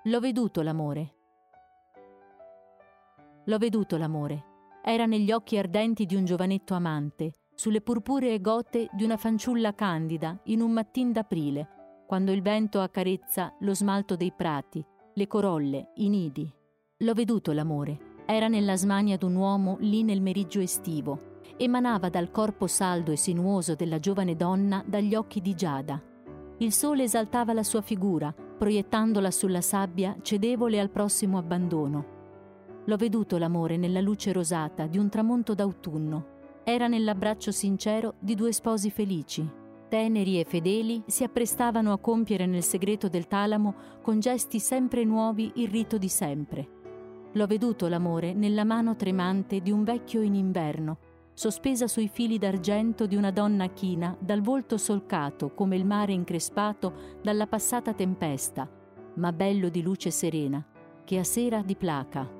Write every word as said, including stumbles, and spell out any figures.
L'ho veduto l'amore. L'ho veduto l'amore. Era negli occhi ardenti di un giovanetto amante, sulle purpuree gote di una fanciulla candida in un mattin d'aprile, quando il vento accarezza lo smalto dei prati, le corolle, i nidi. L'ho veduto l'amore. Era nella smania d'un uomo lì nel meriggio estivo. Emanava dal corpo saldo e sinuoso della giovane donna dagli occhi di giada. Il sole esaltava la sua figura, proiettandola sulla sabbia cedevole al prossimo abbandono. L'ho veduto l'amore nella luce rosata di un tramonto d'autunno. Era nell'abbraccio sincero di due sposi felici. Teneri e fedeli si apprestavano a compiere nel segreto del talamo con gesti sempre nuovi il rito di sempre. L'ho veduto l'amore nella mano tremante di un vecchio in inverno, sospesa sui fili d'argento di una donna china dal volto solcato come il mare increspato dalla passata tempesta, ma bello di luce serena, che a sera diplaca.